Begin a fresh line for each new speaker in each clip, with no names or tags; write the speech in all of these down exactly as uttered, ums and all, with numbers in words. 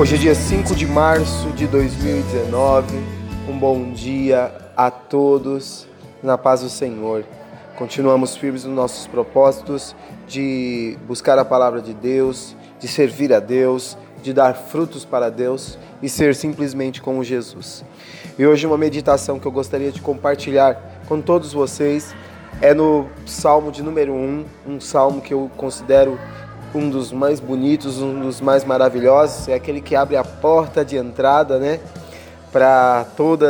Hoje é dia cinco de março de dois mil e dezenove, um bom dia a todos, na paz do Senhor. Continuamos firmes nos nossos propósitos de buscar a palavra de Deus, de servir a Deus, de dar frutos para Deus e ser simplesmente como Jesus. E hoje uma meditação que eu gostaria de compartilhar com todos vocês é no Salmo de número um, um salmo que eu considero um dos mais bonitos, um dos mais maravilhosos, é aquele que abre a porta de entrada, né, para todo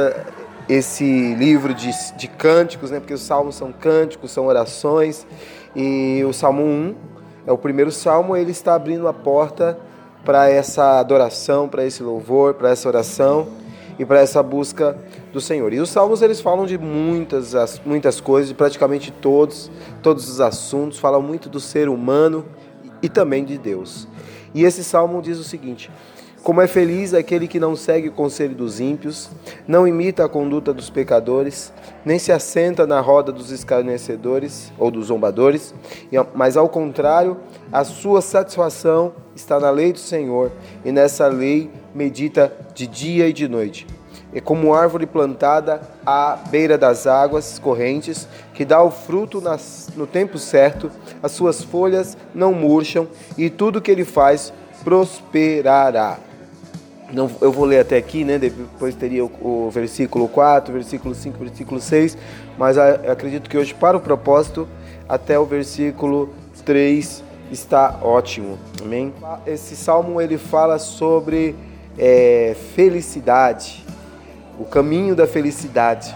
esse livro de, de cânticos, né, porque os salmos são cânticos, são orações, e o Salmo um é o primeiro salmo, ele está abrindo a porta para essa adoração, para esse louvor, para essa oração e para essa busca do Senhor. E os salmos, eles falam de muitas, muitas coisas, de praticamente todos, todos os assuntos, falam muito do ser humano e também de Deus. E esse salmo diz o seguinte: como é feliz aquele que não segue o conselho dos ímpios, não imita a conduta dos pecadores, nem se assenta na roda dos escarnecedores ou dos zombadores, mas ao contrário, a sua satisfação está na lei do Senhor, e nessa lei medita de dia e de noite. É como árvore plantada à beira das águas correntes, que dá o fruto nas, no tempo certo, as suas folhas não murcham, e tudo que ele faz prosperará. Não, eu vou ler até aqui, né? Depois teria o, o versículo quatro, versículo cinco, versículo seis, mas eu acredito que hoje, para o propósito, até o versículo três está ótimo. Amém? Esse salmo, ele fala sobre é, felicidade, o caminho da felicidade.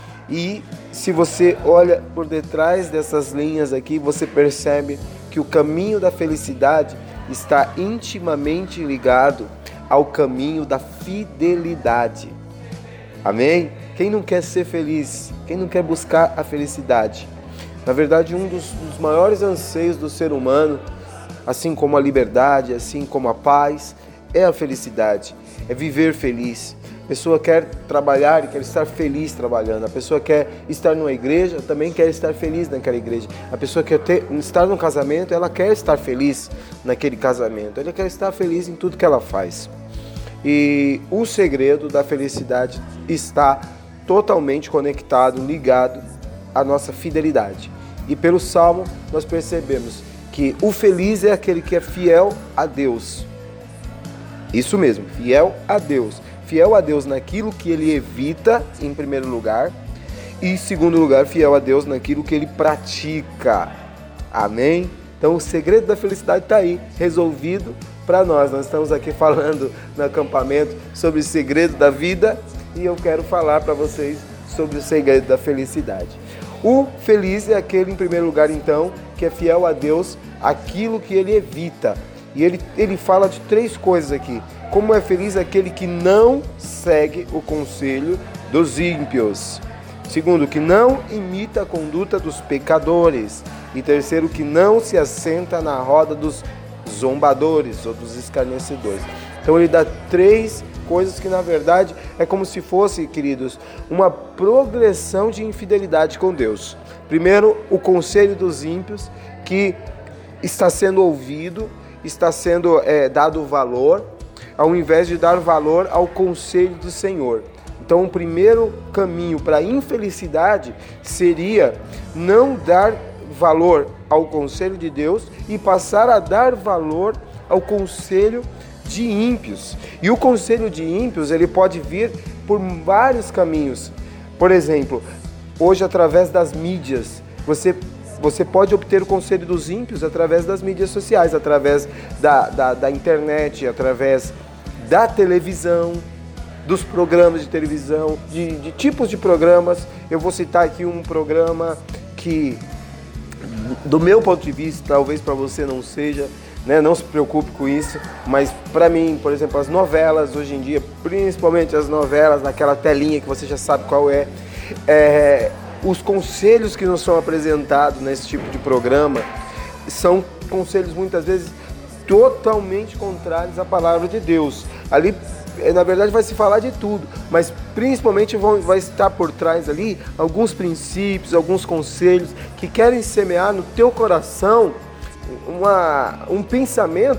E se você olha por detrás dessas linhas aqui, você percebe que o caminho da felicidade está intimamente ligado ao caminho da fidelidade. Amém? Quem não quer ser feliz? Quem não quer buscar a felicidade? Na verdade, um dos, dos maiores anseios do ser humano, assim como a liberdade, assim como a paz, é a felicidade, é viver feliz. A pessoa quer trabalhar e quer estar feliz trabalhando. A pessoa quer estar numa igreja, também quer estar feliz naquela igreja. A pessoa quer ter, estar num casamento, ela quer estar feliz naquele casamento. Ela quer estar feliz em tudo que ela faz. E o segredo da felicidade está totalmente conectado, ligado à nossa fidelidade. E pelo Salmo nós percebemos que o feliz é aquele que é fiel a Deus. Isso mesmo, fiel a Deus. Fiel a Deus naquilo que ele evita, em primeiro lugar, e em segundo lugar, fiel a Deus naquilo que ele pratica. Amém? Então o segredo da felicidade está aí, resolvido para nós. Nós estamos aqui falando no acampamento sobre o segredo da vida e eu quero falar para vocês sobre o segredo da felicidade. O feliz é aquele, em primeiro lugar, então, que é fiel a Deus, aquilo que ele evita. E ele, ele fala de três coisas aqui. Como é feliz aquele que não segue o conselho dos ímpios. Segundo, que não imita a conduta dos pecadores. E terceiro, que não se assenta na roda dos zombadores ou dos escarnecedores. Então ele dá três coisas que, na verdade, é como se fosse, queridos, uma progressão de infidelidade com Deus. Primeiro, o conselho dos ímpios, que está sendo ouvido, está sendo é, dado valor, ao invés de dar valor ao conselho do Senhor. Então, o primeiro caminho para a infelicidade seria não dar valor ao conselho de Deus e passar a dar valor ao conselho de ímpios. E o conselho de ímpios, ele pode vir por vários caminhos. Por exemplo, hoje, através das mídias, você Você pode obter o conselho dos ímpios através das mídias sociais, através da, da, da internet, através da televisão, dos programas de televisão, de, de tipos de programas. Eu vou citar aqui um programa que, do meu ponto de vista, talvez para você não seja, né? Não se preocupe com isso, mas para mim, por exemplo, as novelas hoje em dia, principalmente as novelas naquela telinha que você já sabe qual é, é os conselhos que nos são apresentados nesse tipo de programa são conselhos muitas vezes totalmente contrários à palavra de Deus. Ali, na verdade, vai se falar de tudo, mas principalmente vão, vai estar por trás ali alguns princípios, alguns conselhos que querem semear no teu coração uma, um pensamento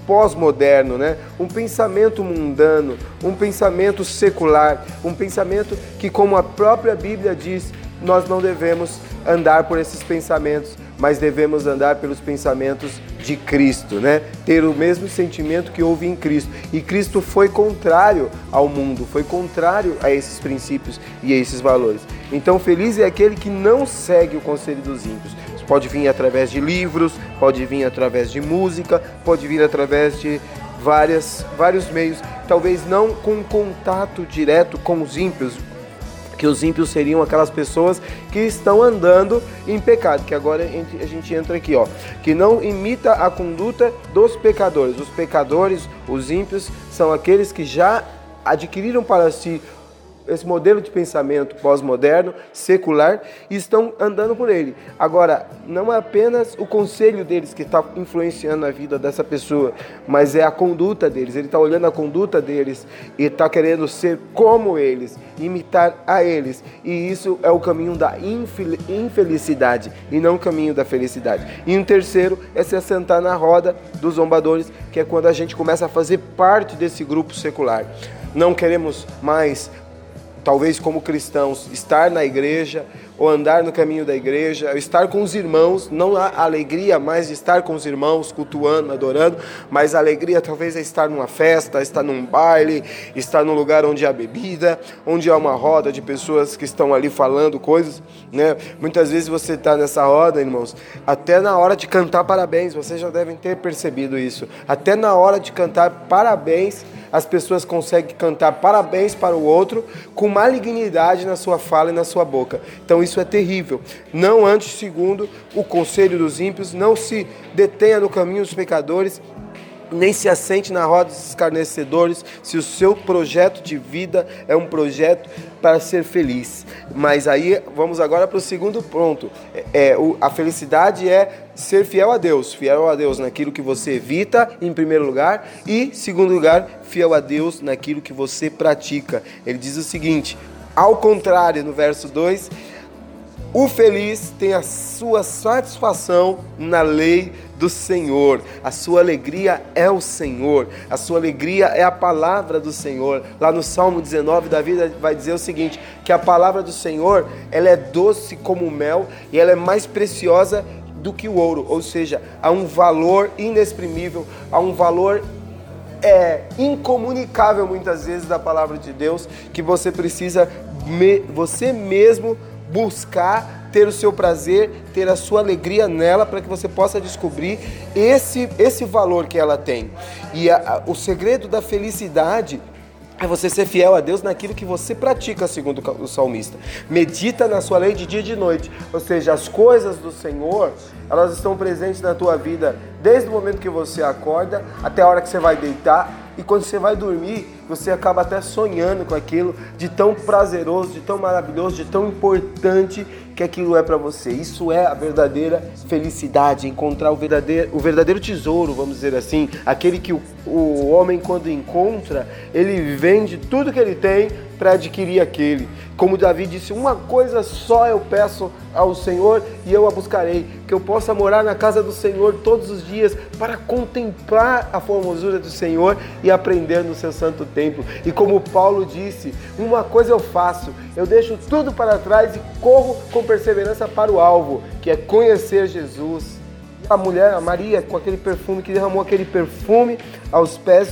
pós-moderno, né? Um pensamento mundano, um pensamento secular, um pensamento que, como a própria Bíblia diz, nós não devemos andar por esses pensamentos, mas devemos andar pelos pensamentos de Cristo, né? Ter o mesmo sentimento que houve em Cristo. E Cristo foi contrário ao mundo, foi contrário a esses princípios e a esses valores. Então, feliz é aquele que não segue o conselho dos ímpios. Isso pode vir através de livros, pode vir através de música, pode vir através de várias, vários meios, talvez não com contato direto com os ímpios, que os ímpios seriam aquelas pessoas que estão andando em pecado, que agora a gente entra aqui, ó, que não imita a conduta dos pecadores. Os pecadores, os ímpios, são aqueles que já adquiriram para si esse modelo de pensamento pós-moderno, secular, e estão andando por ele. Agora, não é apenas o conselho deles que está influenciando a vida dessa pessoa, mas é a conduta deles. Ele está olhando a conduta deles e está querendo ser como eles, imitar a eles. E isso é o caminho da infelicidade e não o caminho da felicidade. E um terceiro é se assentar na roda dos zombadores, que é quando a gente começa a fazer parte desse grupo secular. Não queremos mais, talvez como cristãos, estar na igreja ou andar no caminho da igreja, estar com os irmãos. Não há alegria mais de estar com os irmãos, cultuando, adorando, mas a alegria talvez é estar numa festa, estar num baile, estar num lugar onde há bebida, onde há uma roda de pessoas que estão ali falando coisas, né? Muitas vezes você está nessa roda, irmãos, até na hora de cantar parabéns, vocês já devem ter percebido isso, até na hora de cantar parabéns, as pessoas conseguem cantar parabéns para o outro com malignidade na sua fala e na sua boca. Então isso é terrível. Não ande segundo o conselho dos ímpios, não se detenha no caminho dos pecadores, nem se assente na roda dos escarnecedores, se o seu projeto de vida é um projeto para ser feliz. Mas aí vamos agora para o segundo ponto. É, o, a felicidade é ser fiel a Deus. Fiel a Deus naquilo que você evita, em primeiro lugar. E, segundo lugar, fiel a Deus naquilo que você pratica. Ele diz o seguinte, ao contrário, no verso dois... O feliz tem a sua satisfação na lei do Senhor. A sua alegria é o Senhor. A sua alegria é a palavra do Senhor. Lá no Salmo dezenove, Davi vai dizer o seguinte, que a palavra do Senhor, ela é doce como o mel e ela é mais preciosa do que o ouro. Ou seja, há um valor inexprimível, há um valor é, incomunicável muitas vezes da palavra de Deus, que você precisa, me, você mesmo, buscar ter o seu prazer, ter a sua alegria nela, para que você possa descobrir esse, esse valor que ela tem. E a, a, o segredo da felicidade é você ser fiel a Deus naquilo que você pratica, segundo o salmista. Medita na sua lei de dia e de noite. Ou seja, as coisas do Senhor, elas estão presentes na tua vida desde o momento que você acorda até a hora que você vai deitar. E quando você vai dormir, você acaba até sonhando com aquilo, de tão prazeroso, de tão maravilhoso, de tão importante que aquilo é para você. Isso é a verdadeira felicidade, encontrar o verdadeiro, o verdadeiro tesouro, vamos dizer assim. Aquele que o, o homem, quando encontra, ele vende tudo que ele tem para adquirir aquele. Como Davi disse, uma coisa só eu peço ao Senhor e eu a buscarei, que eu possa morar na casa do Senhor todos os dias para contemplar a formosura do Senhor e aprender no seu santo templo. E como Paulo disse, uma coisa eu faço, eu deixo tudo para trás e corro com perseverança para o alvo, que é conhecer Jesus. A mulher, a Maria, com aquele perfume, que derramou aquele perfume aos pés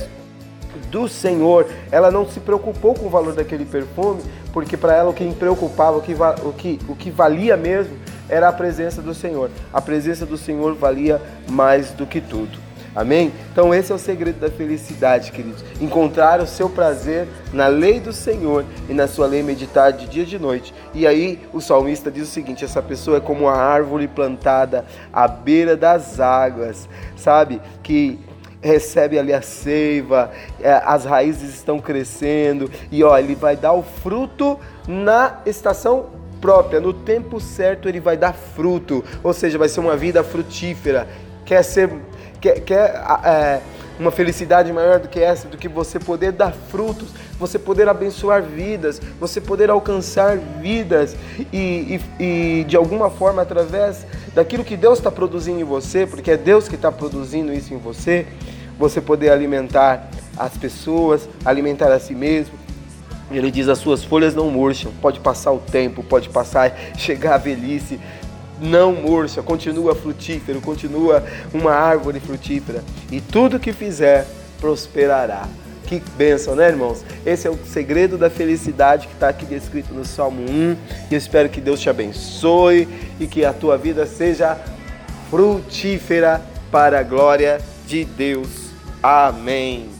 do Senhor, ela não se preocupou com o valor daquele perfume, porque para ela o que preocupava, o que, o, que, o que valia mesmo, era a presença do Senhor. A presença do Senhor valia mais do que tudo. Amém? Então esse é o segredo da felicidade, queridos. Encontrar o seu prazer na lei do Senhor e na sua lei meditar de dia e de noite. E aí o salmista diz o seguinte, essa pessoa é como uma árvore plantada à beira das águas, sabe? Que recebe ali a seiva, as raízes estão crescendo e ó, ele vai dar o fruto na estação própria, no tempo certo ele vai dar fruto, ou seja, vai ser uma vida frutífera. Quer ser, quer, quer é, uma felicidade maior do que essa, do que você poder dar frutos, você poder abençoar vidas, você poder alcançar vidas e, e, e de alguma forma através daquilo que Deus está produzindo em você, porque é Deus que está produzindo isso em você, você poder alimentar as pessoas, alimentar a si mesmo. Ele diz, as suas folhas não murcham, pode passar o tempo, pode passar, chegar a velhice, não murcha, continua frutífero, continua uma árvore frutífera, e tudo que fizer prosperará. Que bênção, né, irmãos? Esse é o segredo da felicidade que está aqui descrito no Salmo um, e eu espero que Deus te abençoe e que a tua vida seja frutífera para a glória de Deus. Amém.